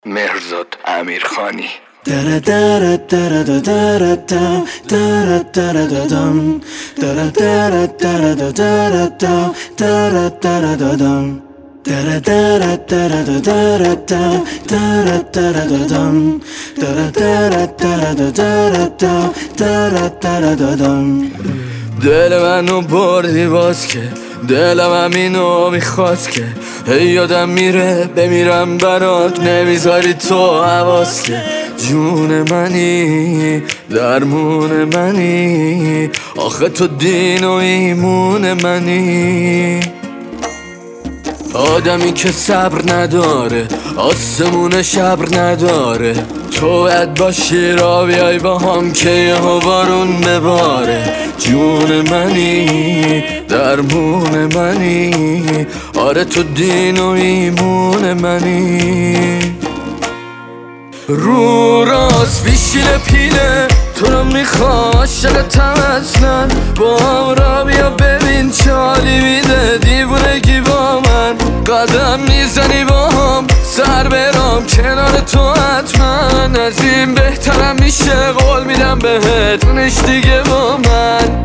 مهرزاد امیرخانی. دل منو بردی باز که دلم همینو میخواست که هی یادم میره بمیرم برات نمیذاری تو حواس که جون منی درمون منی آخه تو دین و ایمون منی آدمی که صبر نداره آسمون شبر نداره تو باید باشی را بیای با هم که یهو بارون بباره جون منی درمون منی آره تو دین و ایمون منی رو راست بیشیل پیله تو رو میخوا عاشقتم اصلا با هم را بیا ببین چالی میده دیوونگی با من قدم میزنی با هم سر برام کنار تو حتما از این بهترم میشه قول میدم بهت اونش دیگه با من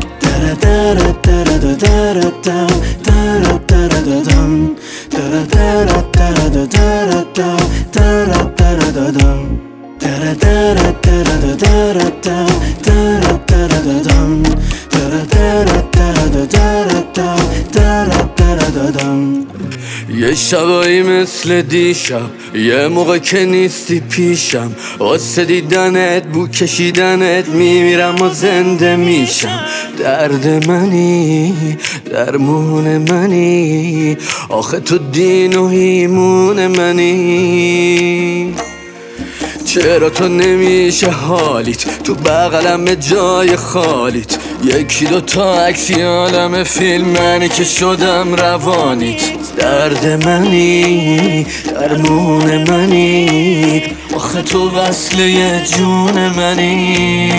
یه شبایی مثل دیشب یه موقع که نیستی پیشم واسه دیدنت بو کشیدنت میمیرم و زنده میشم درد منی درمون منی آخه تو دین و ایمون منی چرا تو نمیشه حالیت تو بغلم جای خالیت یکی دوتا عکسی عالم فیلم منی که شدم روانیت درد منی درمون منی آخه تو وصله جون منی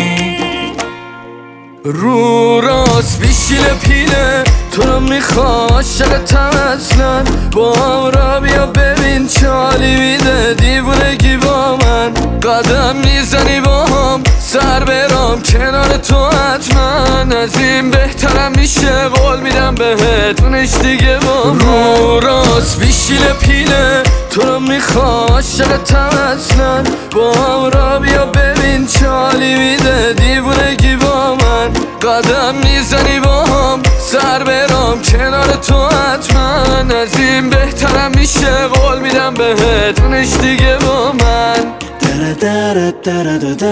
رو راست بیشیل پیله تو رو میخوا عاشقتم اصلا با هم را بیا ببین چالی میده دیوونگی با من قدم میزنی با هم سر برام کنار تو حتما از این بهترم میشه قول میدم بهت اونش دیگه با من رو راست بیشیل پیله تو رو میخوا عاشقتم اصلا با هم را بیا ببین چالی میده دیوونگی با من قدم میزنی با هم سر برام کنار تو حتما از این بهترم میشه قول میدم بهت اونش دیگه با من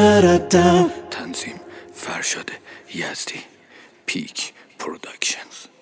تنظیم فرشاد یزدی پیک پروداکشنز.